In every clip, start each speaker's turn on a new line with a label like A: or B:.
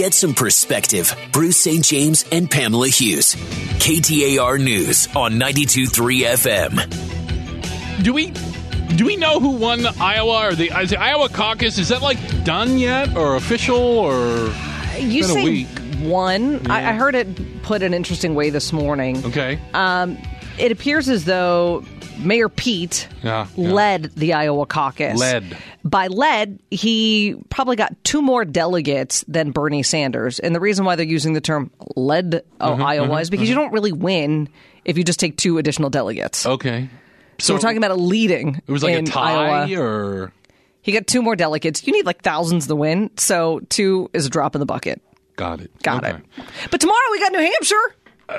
A: Get some perspective. Bruce St. James and Pamela Hughes. KTAR News on 92.3 FM.
B: Do we know who won Iowa or the Iowa caucus? Is that like done yet or official or
C: you say
B: a week?
C: One.
B: Yeah.
C: I heard it put an interesting way this morning.
B: Okay.
C: It appears as though Mayor Pete led the Iowa caucus. By led, he probably got 2 more delegates than Bernie Sanders. And the reason why they're using the term led Iowa is because you don't really win if you just take 2 additional delegates.
B: Okay.
C: So we're talking about a leading.
B: It was like
C: in
B: a tie
C: Iowa.
B: or?
C: He got 2 more delegates. You need like thousands to win. So 2 is a drop in the bucket.
B: Got it.
C: Got it. But tomorrow we got New Hampshire.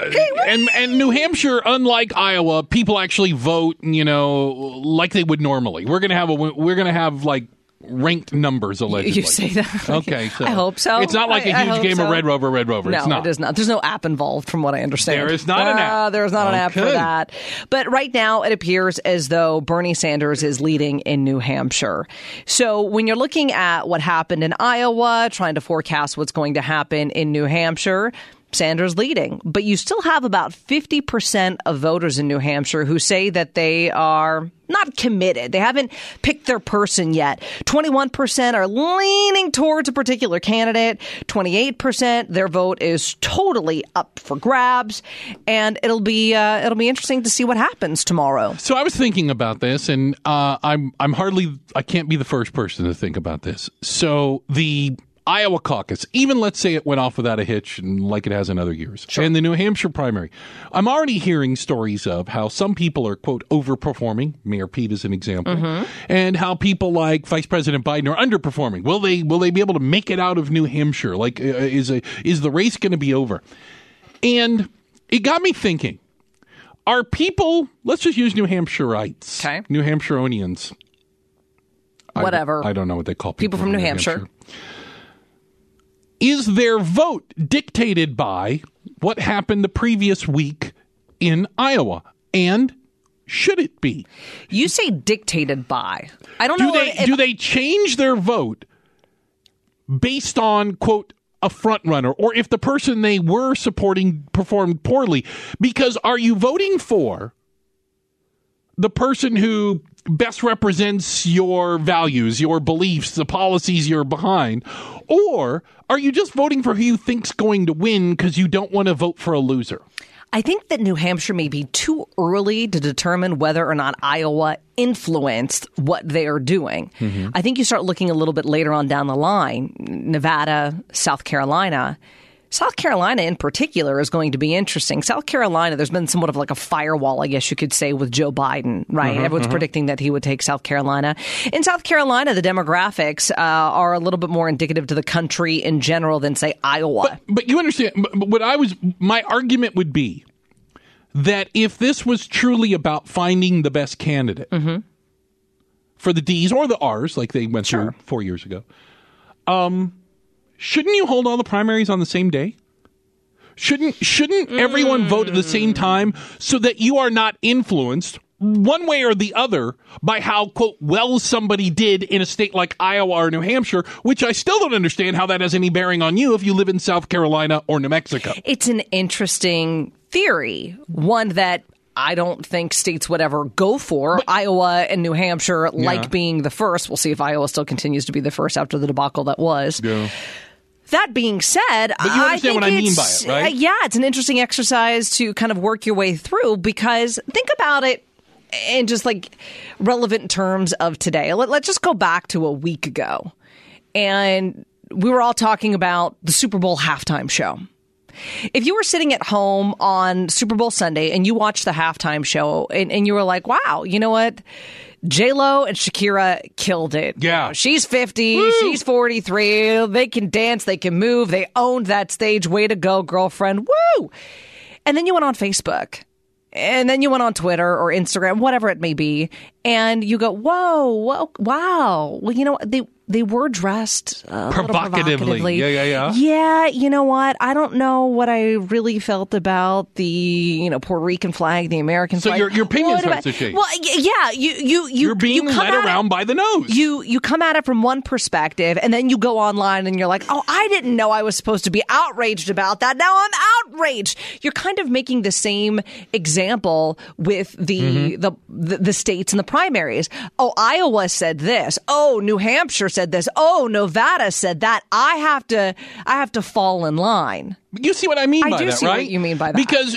B: And New Hampshire, unlike Iowa, people actually vote, like they would normally. We're gonna have like ranked numbers allegedly.
C: You say that?
B: Okay, so
C: I hope so.
B: It's not like a huge game of Red Rover.
C: No,
B: it's not.
C: It is not. There's no app involved, from what I understand.
B: There is not an app.
C: There's not an app for that. But right now, it appears as though Bernie Sanders is leading in New Hampshire. So when you're looking at what happened in Iowa, trying to forecast what's going to happen in New Hampshire, Sanders leading. But you still have about 50% of voters in New Hampshire who say that they are not committed. They haven't picked their person yet. 21% are leaning towards a particular candidate. 28%, their vote is totally up for grabs. And it'll be interesting to see what happens tomorrow.
B: So I was thinking about this, and I can't be the first person to think about this. So the Iowa caucus, even let's say it went off without a hitch and like it has in other years. Sure. And the New Hampshire primary. I'm already hearing stories of how some people are, quote, overperforming. Mayor Pete is an example. Mm-hmm. And how people like Vice President Biden are underperforming. Will they be able to make it out of New Hampshire? Like, is the race going to be over? And it got me thinking, are people, let's just use New Hampshireites.
C: Okay.
B: New Hampshireonians.
C: Whatever.
B: I don't know what they call
C: people from New Hampshire.
B: Is their vote dictated by what happened the previous week in Iowa? And should it be?
C: You say dictated by. I don't know.
B: Do they change their vote based on, quote, a front runner, or if the person they were supporting performed poorly? Because are you voting for the person who best represents your values, your beliefs, the policies you're behind? Or are you just voting for who you think's going to win because you don't want to vote for a loser?
C: I think that New Hampshire may be too early to determine whether or not Iowa influenced what they are doing. Mm-hmm. I think you start looking a little bit later on down the line, Nevada, South Carolina. South Carolina in particular is going to be interesting. South Carolina, there's been somewhat of like a firewall, I guess you could say, with Joe Biden, right? Everyone's predicting that he would take South Carolina. In South Carolina, the demographics are a little bit more indicative to the country in general than, say, Iowa.
B: But you understand, my argument would be that if this was truly about finding the best candidate for the D's or the R's, like they went through 4 years ago, shouldn't you hold all the primaries on the same day? Shouldn't everyone vote at the same time so that you are not influenced one way or the other by how, quote, well somebody did in a state like Iowa or New Hampshire, which I still don't understand how that has any bearing on you if you live in South Carolina or New Mexico? It's
C: an interesting theory, one that I don't think states would ever go for. But Iowa and New Hampshire like being the first. We'll see if Iowa still continues to be the first after the debacle that was.
B: Yeah.
C: That being said,
B: but you understand what I mean by it, right?
C: Yeah, it's an interesting exercise to kind of work your way through, because think about it in just like relevant terms of today. Let's just go back to a week ago. And we were all talking about the Super Bowl halftime show. If you were sitting at home on Super Bowl Sunday and you watched the halftime show and you were like, wow, you know what? J-Lo and Shakira killed it.
B: Yeah.
C: She's 50.
B: Woo!
C: She's 43. They can dance. They can move. They owned that stage. Way to go, girlfriend. Woo! And then you went on Facebook. And then you went on Twitter or Instagram, whatever it may be. And you go, whoa, wow. Well, you know, they were dressed a little
B: provocatively. Yeah.
C: Yeah, you know what? I don't know what I really felt about the Puerto Rican flag, the American flag.
B: So your opinion starts to change.
C: Well, yeah,
B: you're being led around by the nose.
C: You come at it from one perspective, and then you go online and you're like, oh, I didn't know I was supposed to be outraged about that. Now I'm outraged. You're kind of making the same example with the states and the primaries. Oh, Iowa said this. Oh, New Hampshire said this. Oh, Nevada said that. I have to fall in line.
B: You see what I mean by that, right?
C: I do see what you mean by that.
B: Because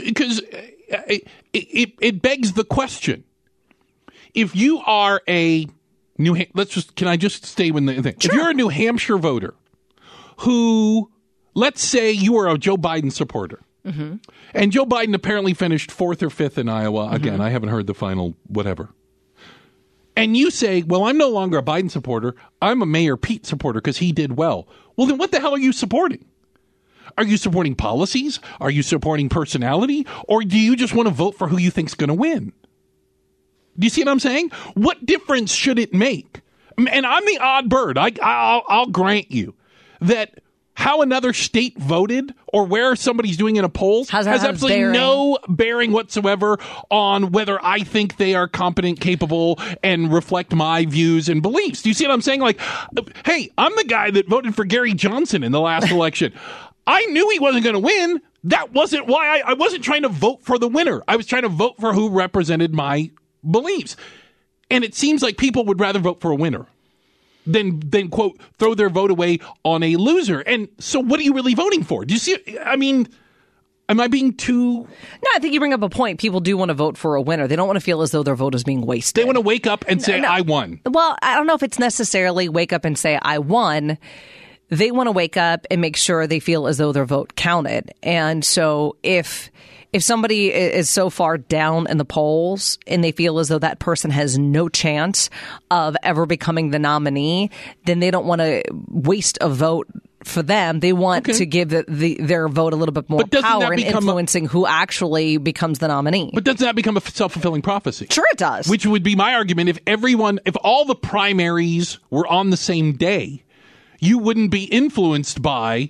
B: it begs the question. If you are a can I just stay with the thing? Sure. If you're a New Hampshire voter who, let's say you are a Joe Biden supporter, and Joe Biden apparently finished 4th or 5th in Iowa. Again, I haven't heard the final whatever. And you say, well, I'm no longer a Biden supporter. I'm a Mayor Pete supporter because he did well. Well, then what the hell are you supporting? Are you supporting policies? Are you supporting personality? Or do you just want to vote for who you think's going to win? Do you see what I'm saying? What difference should it make? And I'm the odd bird. I'll grant you that how another state voted or where somebody's doing in a poll has absolutely no bearing whatsoever on whether I think they are competent, capable, and reflect my views and beliefs. Do you see what I'm saying? Like, hey, I'm the guy that voted for Gary Johnson in the last election. I knew he wasn't going to win. That wasn't why I wasn't trying to vote for the winner. I was trying to vote for who represented my beliefs. And it seems like people would rather vote for a winner than quote, throw their vote away on a loser. And so what are you really voting for? Do you see? I mean, am I being too...
C: No, I think you bring up a point. People do want to vote for a winner. They don't want to feel as though their vote is being wasted.
B: They want to wake up and say, I won.
C: Well, I don't know if it's necessarily wake up and say, I won. They want to wake up and make sure they feel as though their vote counted. And so if somebody is so far down in the polls and they feel as though that person has no chance of ever becoming the nominee, then they don't want to waste a vote for them. They want to give their vote a little bit more power in influencing who actually becomes the nominee.
B: But doesn't that become a self-fulfilling prophecy?
C: Sure it does.
B: Which would be my argument. If all the primaries were on the same day, you wouldn't be influenced by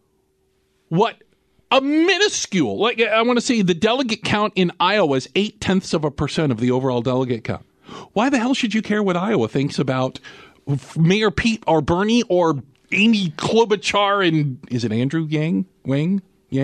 B: what a minuscule, like I want to say the delegate count in Iowa is 0.8% of the overall delegate count. Why the hell should you care what Iowa thinks about Mayor Pete or Bernie or Amy Klobuchar and is it Andrew Yang?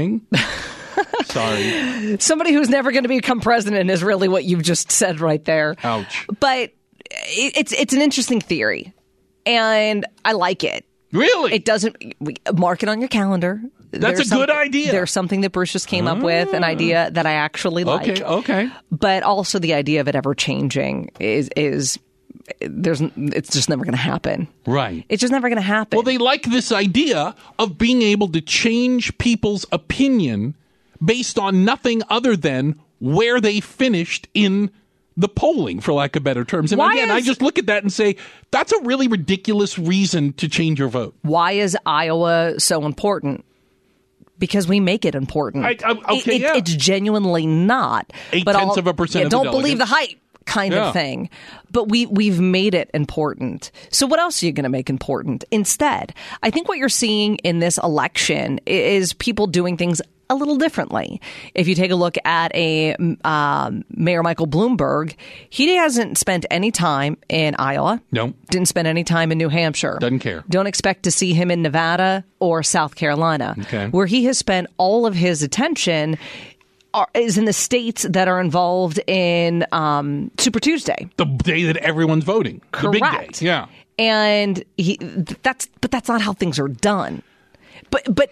B: Sorry.
C: Somebody who's never going to become president is really what you've just said right there.
B: Ouch.
C: But it's an interesting theory, and I like it.
B: Really?
C: It doesn't mark it on your calendar.
B: That's a good idea.
C: There's something that Bruce just came up with, an idea that I actually like.
B: Okay.
C: But also the idea of it ever changing it's just never going to happen.
B: Right.
C: It's just never going to happen.
B: Well, they like this idea of being able to change people's opinion based on nothing other than where they finished in the polling, for lack of better terms. And again, I just look at that and say, that's a really ridiculous reason to change your vote.
C: Why is Iowa so important? Because we make it important. It's genuinely not.
B: 0.8%.
C: Don't believe the hype kind of thing. But we've made it important. So what else are you going to make important instead? I think what you're seeing in this election is people doing things a little differently. If you take a look at Mayor Michael Bloomberg, he hasn't spent any time in Iowa.
B: No.
C: Didn't spend any time in New Hampshire.
B: Doesn't care.
C: Don't expect to see him in Nevada or South Carolina. Okay. Where he has spent all of his attention is in the states that are involved in Super Tuesday.
B: The day that everyone's voting.
C: Correct.
B: The big day. Yeah.
C: And that's not how things are done. But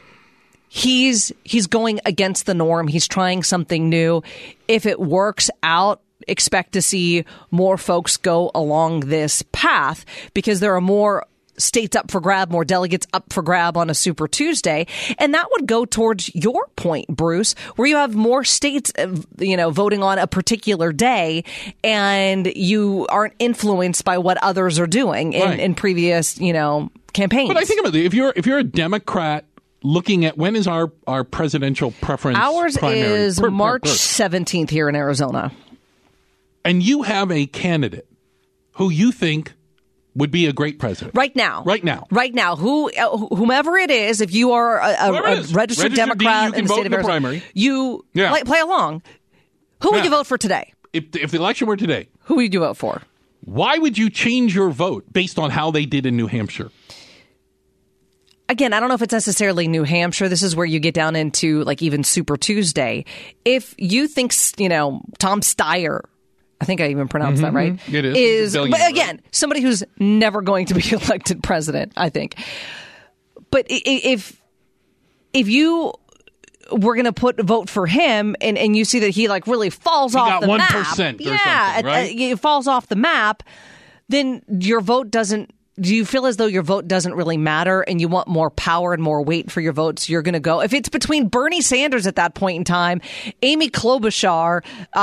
C: he's going against the norm. He's trying something new. If it works out, expect to see more folks go along this path because there are more states up for grab, more delegates up for grab on a Super Tuesday. And that would go towards your point, Bruce, where you have more states, voting on a particular day and you aren't influenced by what others are doing in previous, campaigns.
B: But I think about it. If you're a Democrat looking at when is our presidential preference?
C: Ours is March 17th here in Arizona.
B: And you have a candidate who you think would be a great president.
C: Right now.
B: Right now.
C: Right now. Whomever it is, if you are a registered Democrat
B: in the state of Arizona, primary.
C: You play along. Who would you vote for today?
B: If the election were today.
C: Who would you vote for?
B: Why would you change your vote based on how they did in New Hampshire?
C: Again, I don't know if it's necessarily New Hampshire. This is where you get down into like even Super Tuesday. If you think, Tom Steyer, I think I even pronounced that right.
B: It is.
C: But again, somebody who's never going to be elected president, I think. But if you were going to vote for him and you see that he like really falls off the map.
B: 1% or something, right?
C: It falls off the map, then your vote doesn't. Do you feel as though your vote doesn't really matter and you want more power and more weight for your votes? You're going to go. If it's between Bernie Sanders at that point in time, Amy Klobuchar,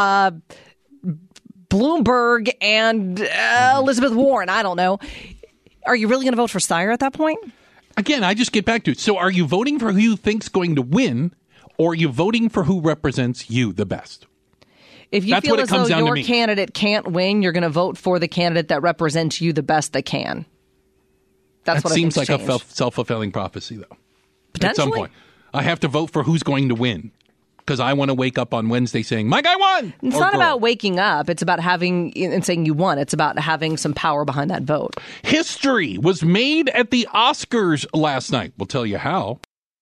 C: Bloomberg, and Elizabeth Warren, I don't know. Are you really going to vote for Steyer at that point?
B: Again, I just get back to it. So are you voting for who you think's going to win, or are you voting for who represents you the best?
C: If you feel as though your candidate can't win, you're going to vote for the candidate that represents you the best they can. That's what
B: seems like a self-fulfilling prophecy, though.
C: Potentially.
B: At some point, I have to vote for who's going to win because I want to wake up on Wednesday saying, my guy won!
C: It's not about waking up. It's about having and saying you won. It's about having some power behind that vote.
B: History was made at the Oscars last night. We'll tell you how.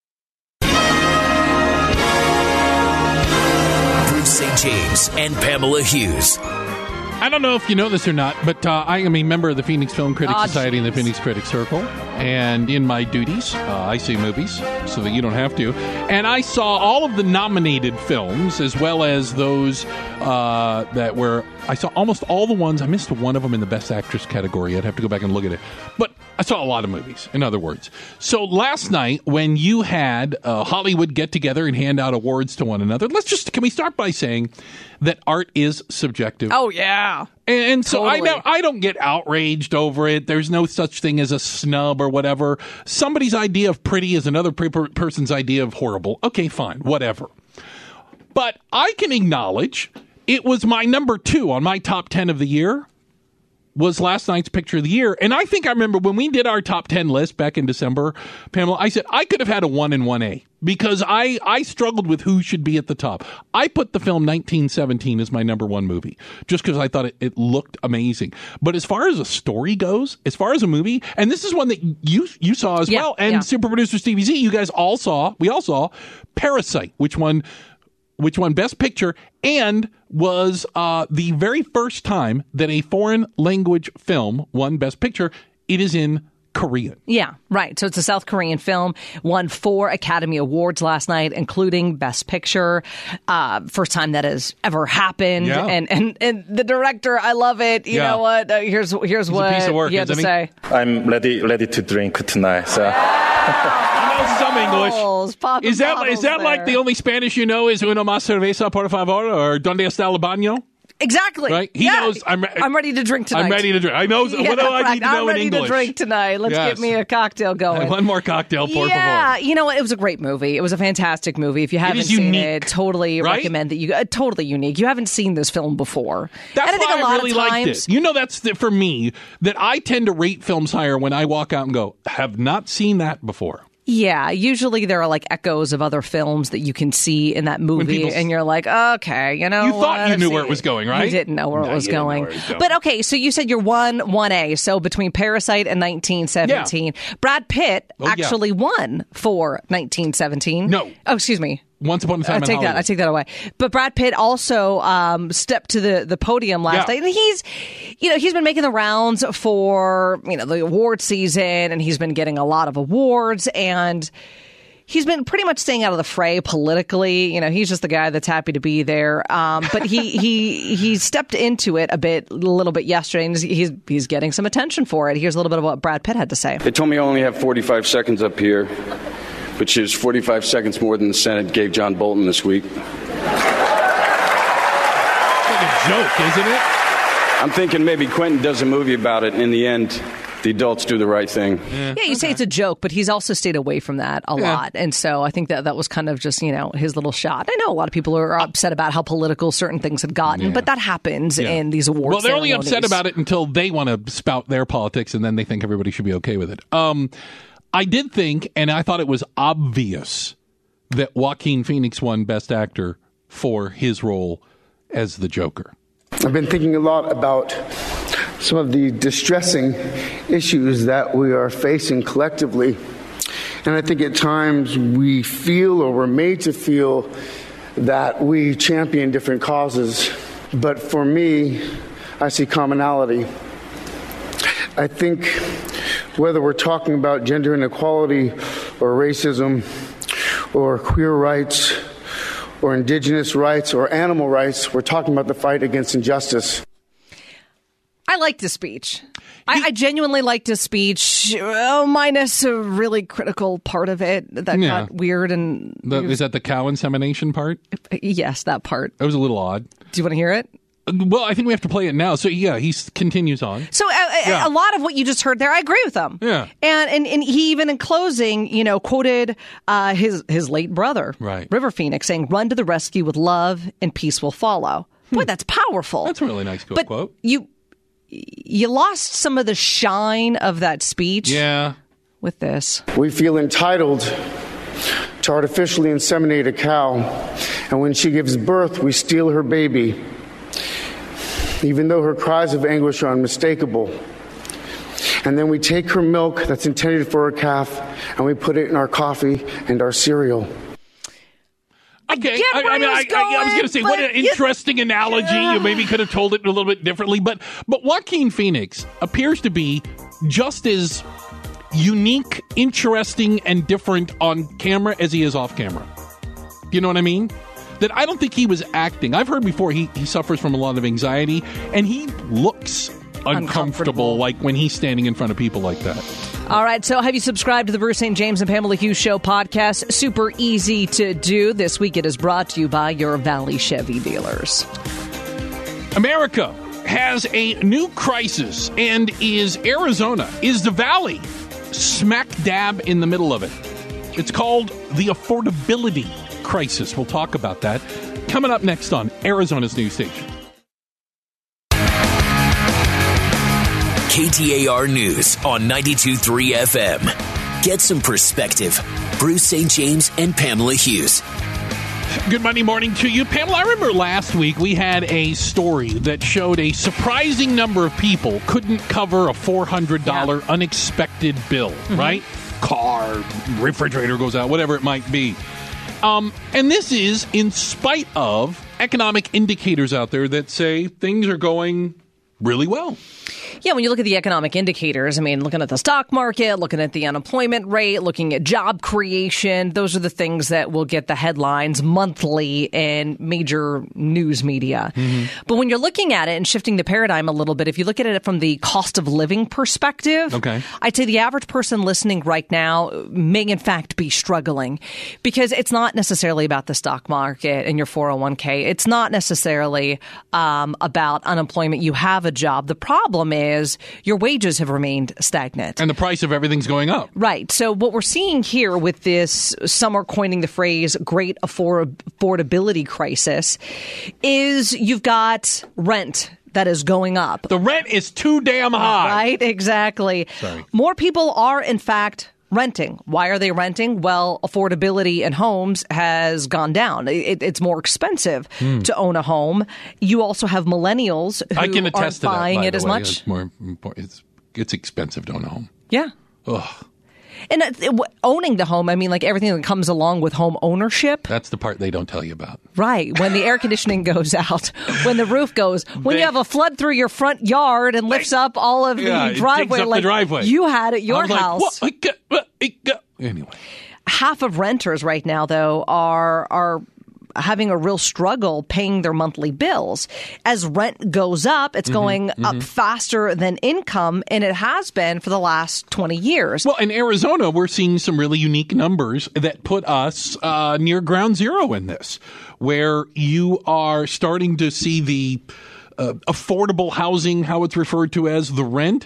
A: Bruce St. James and Pamela Hughes.
B: I don't know if you know this or not, but I am a member of the Phoenix Film Critics Society and the Phoenix Critics Circle. And in my duties, I see movies so that you don't have to. And I saw all of the nominated films as well as those that were... I saw almost all the ones. I missed one of them in the Best Actress category. I'd have to go back and look at it. But I saw a lot of movies, in other words. So last night, when you had Hollywood get together and hand out awards to one another, can we start by saying that art is subjective?
C: Oh, yeah.
B: And so
C: totally.
B: I don't get outraged over it. There's no such thing as a snub or whatever. Somebody's idea of pretty is another person's idea of horrible. Okay, fine, whatever. But I can acknowledge it was my number 2 on my top 10 of the year was last night's Picture of the Year. And I think I remember when we did our top 10 list back in December, Pamela, I said I could have had a 1 and 1A because I struggled with who should be at the top. I put the film 1917 as my number 1 movie just because I thought it looked amazing. But as far as a story goes, as far as a movie, and this is one that you saw as well, and super producer Stevie Z, we all saw Parasite, which won Best Picture and was the very first time that a foreign language film won Best Picture. It is in Korean. Yeah,
C: right. So it's a South Korean film. Won 4 Academy Awards last night, including Best Picture. First time that has ever happened. Yeah. And the director, I love it. You know what? Here's what he had to say.
D: I'm ready to drink tonight. So.
B: Some English. Is that like the only Spanish you know is uno más cerveza, por favor, or donde está el baño?
C: Exactly.
B: Right? He knows I'm
C: ready to drink tonight.
B: I'm ready to drink. I know. What do I need to know in English?
C: I'm ready to drink tonight. Let's get me a cocktail going.
B: One more cocktail, por favor.
C: Yeah. You know what? It was a great movie. It was a fantastic movie. If you haven't seen it, totally recommend that you totally unique. You haven't seen this film before.
B: That's why I really liked it. You know, that's for me, that I tend to rate films higher when I walk out and go, have not seen that before.
C: Yeah, usually there are like echoes of other films that you can see in that movie, and you're like, okay, you know.
B: You thought you knew where it was going, right?
C: You didn't know where it was going. But okay, so you said you're 1A. So between Parasite and 1917, Brad Pitt actually won for 1917.
B: No.
C: Oh, excuse me.
B: Once Upon a Time in Hollywood.
C: I take that away. But Brad Pitt also stepped to the podium last night, and he's been making the rounds for the award season, and he's been getting a lot of awards, and he's been pretty much staying out of the fray politically. He's just the guy that's happy to be there. But he stepped into it a little bit yesterday, and he's getting some attention for it. Here's a little bit of what Brad Pitt had to say.
E: They told me I only have 45 seconds up here, which is 45 seconds more than the Senate gave John Bolton this week. It's
B: like a joke, isn't it?
E: I'm thinking maybe Quentin does a movie about it, and in the end, the adults do the right thing.
C: Yeah, you say it's a joke, but he's also stayed away from that a lot. And so I think that was kind of just, his little shot. I know a lot of people are upset about how political certain things have gotten, but that happens in these awards.
B: Well, they're
C: ceremonies.
B: only upset about it until they want to spout their politics, and then they think everybody should be okay with it. I did think, and I thought it was obvious, that Joaquin Phoenix won Best Actor for his role as the Joker.
F: I've been thinking a lot about some of the distressing issues that we are facing collectively. And I think at times we feel, or we're made to feel, that we champion different causes. But for me, I see commonality. I think whether we're talking about gender inequality or racism or queer rights or indigenous rights or animal rights, we're talking about the fight against injustice.
C: I liked his speech. I genuinely liked his speech, minus a really critical part of it that got weird.
B: Is that the cow insemination part?
C: Yes, that part.
B: It was a little odd.
C: Do you want to hear it?
B: Well, I think we have to play it now. So, he continues on.
C: So, a lot of what you just heard there, I agree with him.
B: Yeah.
C: And he even in closing, quoted his late brother, River Phoenix, saying, "Run to the rescue with love and peace will follow." Boy, that's powerful.
B: That's a really nice quote.
C: But you lost some of the shine of that speech.
B: Yeah.
C: With this.
F: We feel entitled to artificially inseminate a cow, and when she gives birth, we steal her baby, even though her cries of anguish are unmistakable. And then we take her milk that's intended for a calf, and we put it in our coffee and our cereal.
B: Okay, I was going to say, what an interesting analogy. You maybe could have told it a little bit differently. But Joaquin Phoenix appears to be just as unique, interesting, and different on camera as he is off camera. You know what I mean? That I don't think he was acting. I've heard before he suffers from a lot of anxiety, and he looks uncomfortable like when he's standing in front of people like that.
C: All right, so have you subscribed to the Bruce St. James and Pamela Hughes Show podcast? Super easy to do. This week it is brought to you by your Valley Chevy dealers.
B: America has a new crisis, and is the Valley smack dab in the middle of it. It's called the affordability crisis. We'll talk about that coming up next on Arizona's news station.
A: KTAR News on 92.3 FM. Get some perspective. Bruce St. James and Pamela Hughes.
B: Good Monday morning to you. Pamela, I remember last week we had a story that showed a surprising number of people couldn't cover a $400 unexpected bill, right? Car, refrigerator goes out, whatever it might be. And this is in spite of economic indicators out there that say things are going really well.
C: Yeah, when you look at the economic indicators, looking at the stock market, looking at the unemployment rate, looking at job creation, those are the things that will get the headlines monthly in major news media. But when you're looking at it and shifting the paradigm a little bit, if you look at it from the cost of living perspective, I'd say the average person listening right now may in fact be struggling, because it's not necessarily about the stock market and your 401k. It's not necessarily about unemployment. You have a job. The problem is your wages have remained stagnant.
B: And the price of everything's going up.
C: Right. So what we're seeing here with this, some are coining the phrase great affordability crisis, is you've got rent that is going up.
B: The rent is too damn high.
C: Right, exactly.
B: Sorry.
C: More people are, in fact, renting. Why are they renting? Well, affordability in homes has gone down. It's more expensive to own a home. You also have millennials who
B: I can attest
C: aren't
B: to
C: buying
B: that,
C: it as much.
B: It's more important. It's expensive to own a home.
C: Yeah.
B: Ugh.
C: And owning the home, everything that comes along with home ownership.
B: That's the part they don't tell you about.
C: Right. When the air conditioning goes out, when the roof goes, when you have a flood through your front yard and lifts up all of the driveway.
B: It digs up the driveway.
C: You had at your house.
B: Anyway.
C: Half of renters right now, though, are having a real struggle paying their monthly bills. As rent goes up, it's going up faster than income, and it has been for the last 20 years.
B: Well, in Arizona, we're seeing some really unique numbers that put us near ground zero in this, where you are starting to see the affordable housing, how it's referred to as the rent,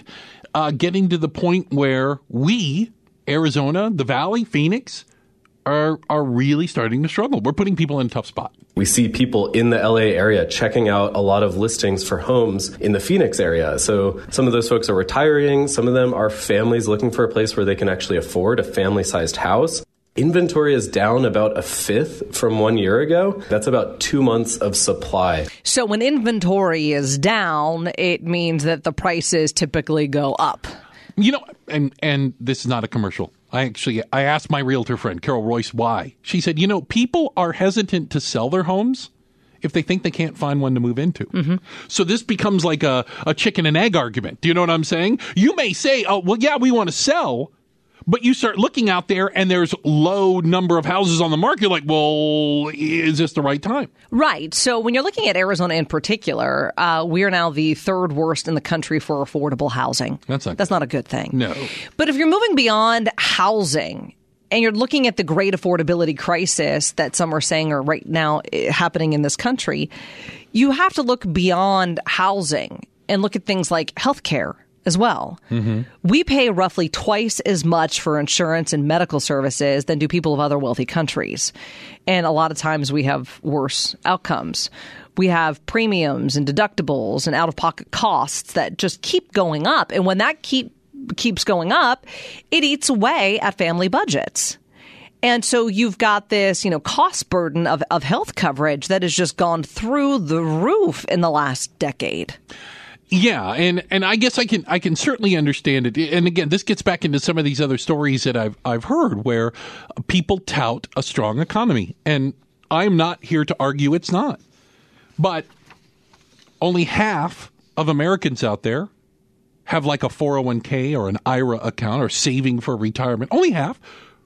B: getting to the point where we, Arizona, the Valley, Phoenix, are really starting to struggle. We're putting people in a tough spot.
G: We see people in the LA area checking out a lot of listings for homes in the Phoenix area. So some of those folks are retiring. Some of them are families looking for a place where they can actually afford a family-sized house. Inventory is down about a fifth from 1 year ago. That's about 2 months of supply.
C: So when inventory is down, it means that the prices typically go up.
B: You know, and this is not a commercial. I asked my realtor friend, Carol Royce, why. She said, people are hesitant to sell their homes if they think they can't find one to move into. Mm-hmm. So this becomes like a chicken and egg argument. Do you know what I'm saying? You may say, oh, well, yeah, we want to sell. But you start looking out there and there's low number of houses on the market. You're like, well, is this the right time?
C: Right. So when you're looking at Arizona in particular, we are now the third worst in the country for affordable housing. That's not a good thing.
B: No.
C: But if you're moving beyond housing and you're looking at the great affordability crisis that some are saying are right now happening in this country, you have to look beyond housing and look at things like healthcare as well. Mm-hmm. We pay roughly twice as much for insurance and medical services than do people of other wealthy countries. And a lot of times we have worse outcomes. We have premiums and deductibles and out-of-pocket costs that just keep going up. And when that keeps going up, it eats away at family budgets. And so you've got this, cost burden of health coverage that has just gone through the roof in the last decade.
B: Yeah, and I guess I can certainly understand it. And again, this gets back into some of these other stories that I've heard where people tout a strong economy, and I'm not here to argue it's not. But only half of Americans out there have like a 401k or an IRA account or saving for retirement. Only half.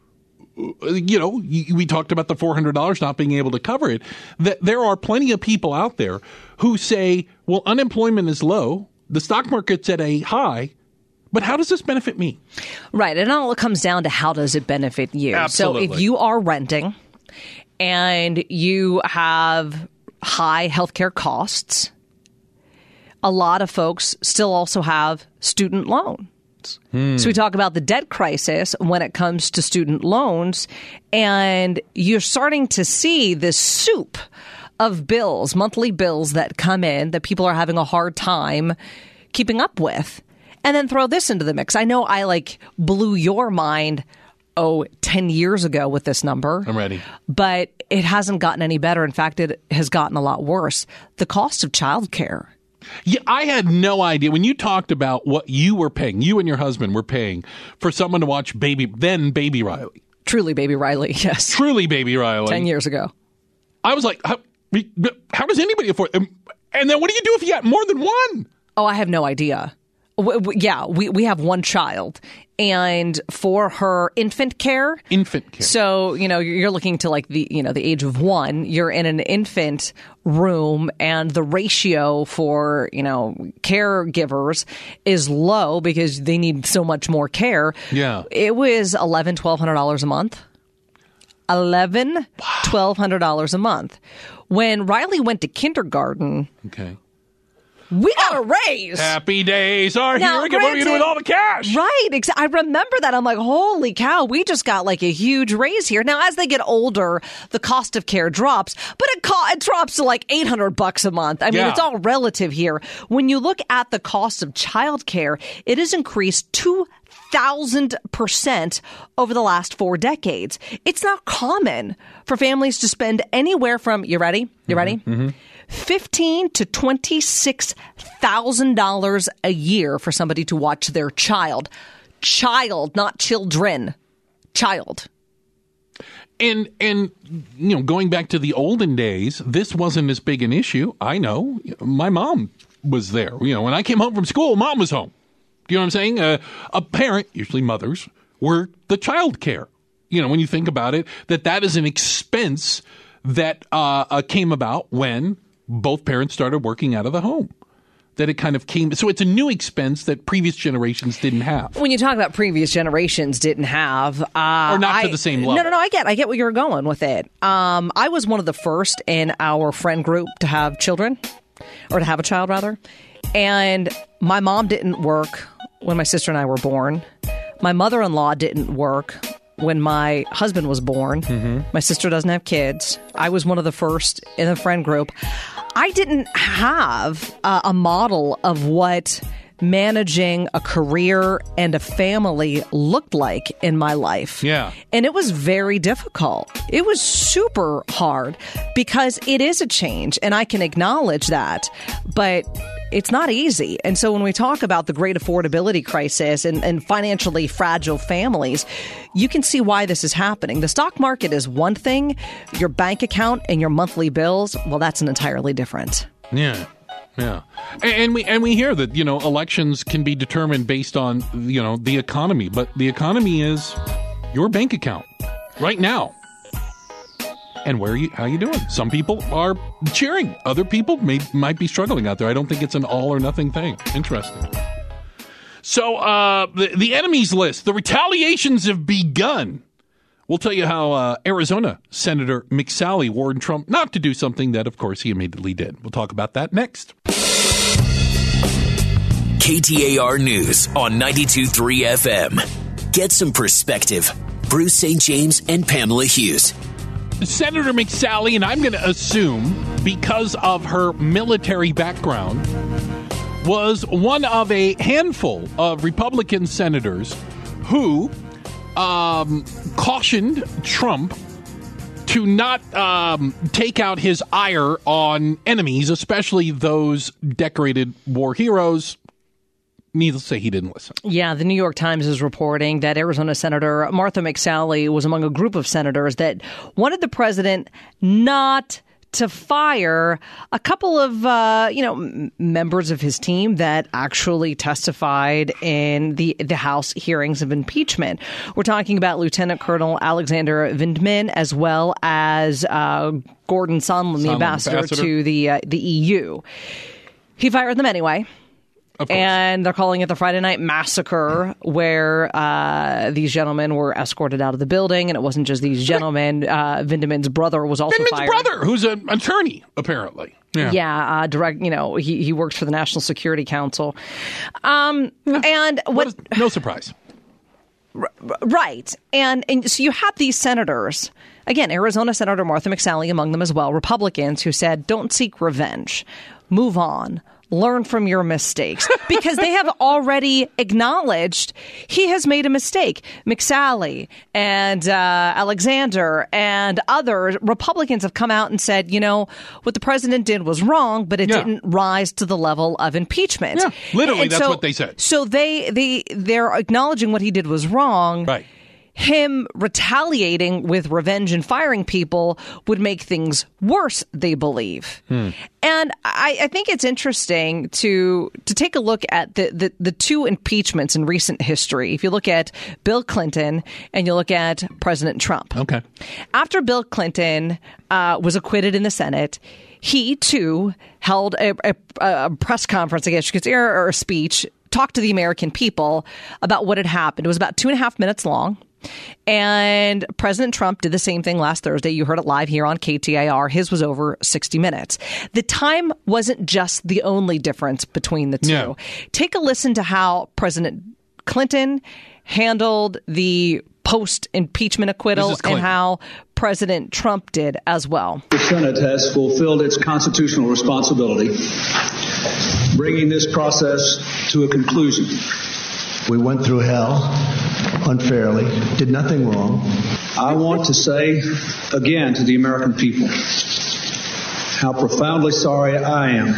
B: We talked about the $400 not being able to cover it. That there are plenty of people out there who say, well, unemployment is low, the stock market's at a high, but how does this benefit me?
C: Right. And it all comes down to how does it benefit you?
B: Absolutely.
C: So if you are renting and you have high healthcare costs, a lot of folks still also have student loans. So we talk about the debt crisis when it comes to student loans, and you're starting to see this soup of bills, monthly bills that come in that people are having a hard time keeping up with. And then throw this into the mix. I know I blew your mind 10 years ago with this number.
B: I'm ready.
C: But it hasn't gotten any better. In fact, it has gotten a lot worse. The cost of childcare.
B: Yeah, I had no idea. When you talked about what you were paying, you and your husband were paying for someone to watch Baby Riley.
C: Truly Baby Riley, yes.
B: Truly Baby Riley.
C: 10 years ago.
B: I was like, how does anybody afford it? And then what do you do if you got more than one?
C: Oh, I have no idea. We have one child. And for her infant care. So, you're looking to the age of 1, you're in an infant room and the ratio for, caregivers is low because they need so much more care.
B: Yeah.
C: It was $1,200 a month. $1,200 a month. When Riley went to kindergarten.
B: Okay.
C: We got a raise.
B: Happy days are here. What are you doing with all the cash?
C: Right. I remember that. I'm like, holy cow, we just got a huge raise here. Now, as they get older, the cost of care drops, but it drops to $800 a month. I mean, It's all relative here. When you look at the cost of childcare, it has increased 2,000% over the last 4 decades. It's not common for families to spend anywhere from, you ready? Mm-hmm. $15,000 to $26,000 a year for somebody to watch their child. Child, not children. Child.
B: And going back to the olden days, this wasn't as big an issue. I know. My mom was there. When I came home from school, mom was home. Do you know what I'm saying? A parent, usually mothers, were the child care. When you think about it, that is an expense that came about when both parents started working out of the home. That it kind of came. So it's a new expense that previous generations didn't have.
C: When you talk about previous generations didn't have.
B: Or not to the same level.
C: No, I get where you're going with it. I was one of the first in our friend group to have children, or to have a child rather. And my mom didn't work when my sister and I were born. My mother-in-law didn't work when my husband was born. My sister doesn't have kids. I was one of the first in the friend group. I didn't have a model of what managing a career and a family looked like in my life.
B: Yeah.
C: And it was very difficult. It was super hard because it is a change, and I can acknowledge that, but it's not easy. And so when we talk about the great affordability crisis and financially fragile families, you can see why this is happening. The stock market is one thing. Your bank account and your monthly bills, well, that's an entirely different.
B: Yeah. Yeah. And we hear that, elections can be determined based on, the economy, but the economy is your bank account right now. And how you doing? Some people are cheering. Other people might be struggling out there. I don't think it's an all or nothing thing. Interesting. So the enemies list, the retaliations have begun. We'll tell you how Arizona Senator McSally warned Trump not to do something that, of course, he immediately did. We'll talk about that next.
A: KTAR News on 92.3 FM. Get some perspective. Bruce St. James and Pamela Hughes.
B: Senator McSally, and I'm going to assume because of her military background, was one of a handful of Republican senators who cautioned Trump to not take out his ire on enemies, especially those decorated war heroes. Needless to say, he didn't listen.
C: Yeah, the New York Times is reporting that Arizona Senator Martha McSally was among a group of senators that wanted the president not to fire a couple of, members of his team that actually testified in the House hearings of impeachment. We're talking about Lieutenant Colonel Alexander Vindman as well as Gordon Sondland, the ambassador to the EU. He fired them anyway. And they're calling it the Friday Night Massacre, where these gentlemen were escorted out of the building. And it wasn't just these gentlemen. Vindman's brother was also fired.
B: Vindman's brother, who's an attorney, apparently.
C: Yeah, he works for the National Security Council. And
B: no surprise.
C: Right. And so you have these senators, again, Arizona Senator Martha McSally among them as well, Republicans who said, don't seek revenge, move on. Learn from your mistakes, because they have already acknowledged he has made a mistake. McSally and Alexander and other Republicans have come out and said, what the president did was wrong, but it didn't rise to the level of impeachment.
B: Yeah, literally, that's what they said.
C: So they're acknowledging what he did was wrong.
B: Right.
C: Him retaliating with revenge and firing people would make things worse, they believe. And I think it's interesting to take a look at the two impeachments in recent history. If you look at Bill Clinton and you look at President Trump.
B: Okay.
C: After Bill Clinton was acquitted in the Senate, he, too, held a press conference, I guess you could say, or a speech, talked to the American people about what had happened. It was about 2.5 minutes long. And President Trump did the same thing last Thursday. You heard it live here on KTAR. His was over 60 minutes. The time wasn't just the only difference between the two. No. Take a listen to how President Clinton handled the post-impeachment acquittal and how President Trump did as well.
H: The Senate has fulfilled its constitutional responsibility, bringing this process to a conclusion.
I: We went through hell unfairly, did nothing wrong.
H: I want to say again to the American people how profoundly sorry I am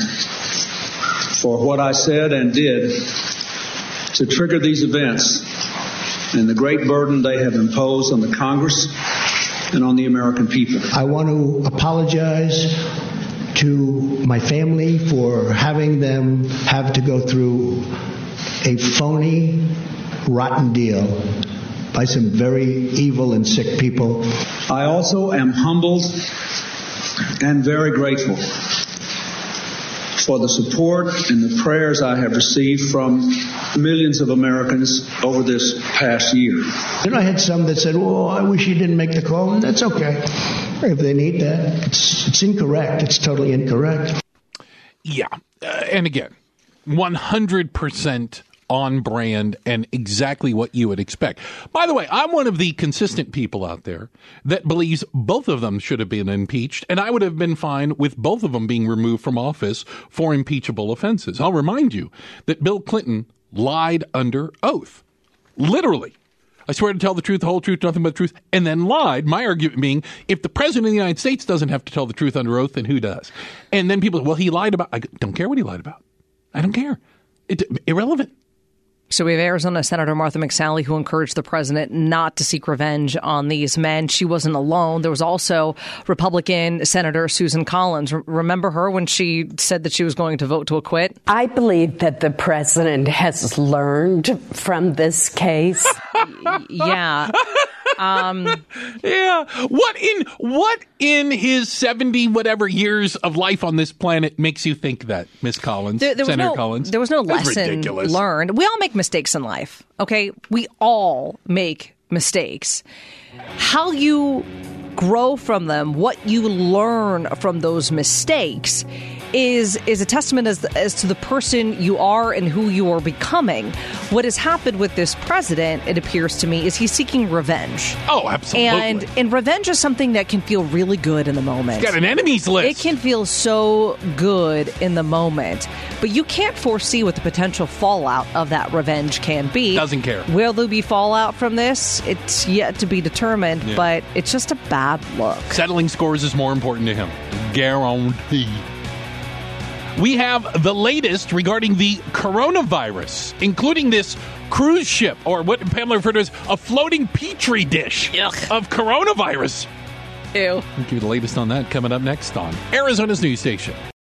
H: for what I said and did to trigger these events and the great burden they have imposed on the Congress and on the American people.
I: I want to apologize to my family for having them have to go through a phony, rotten deal by some very evil and sick people.
H: I also am humbled and very grateful for the support and the prayers I have received from millions of Americans over this past year.
I: Then I had some that said, well, I wish you didn't make the call. And that's okay. If they need that. It's incorrect. It's totally incorrect.
B: Yeah. And again, 100% on brand and exactly what you would expect. By the way, I'm one of the consistent people out there that believes both of them should have been impeached, and I would have been fine with both of them being removed from office for impeachable offenses. I'll remind you that Bill Clinton lied under oath. Literally. I swear to tell the truth, the whole truth, nothing but the truth, and then lied. My argument being, if the president of the United States doesn't have to tell the truth under oath, then who does? And then people, well, he lied about, I don't care what he lied about. I don't care. Irrelevant.
C: So we have Arizona Senator Martha McSally, who encouraged the president not to seek revenge on these men. She wasn't alone. There was also Republican Senator Susan Collins. Remember her when she said that she was going to vote to acquit?
J: I believe that the president has learned from this case.
C: Yeah.
B: Yeah. What in his 70 whatever years of life on this planet makes you think that, Miss Collins, Senator Collins?
C: There was no lesson learned. We all make mistakes in life. Okay, we all make mistakes. How you grow from them, what you learn from those mistakes, is a testament as to the person you are and who you are becoming. What has happened with this president, it appears to me, is he's seeking revenge.
B: Oh, absolutely.
C: And revenge is something that can feel really good in the moment.
B: He's got an enemies list.
C: It can feel so good in the moment. But you can't foresee what the potential fallout of that revenge can be.
B: Doesn't care. Will
C: there be fallout from this? It's yet to be determined, but it's just a bad look.
B: Settling scores is more important to him. Guarantee. We have the latest regarding the coronavirus, including this cruise ship, or what Pamela referred to as a floating petri dish of coronavirus.
C: Ew.
B: We'll give you the latest on that coming up next on Arizona's news station.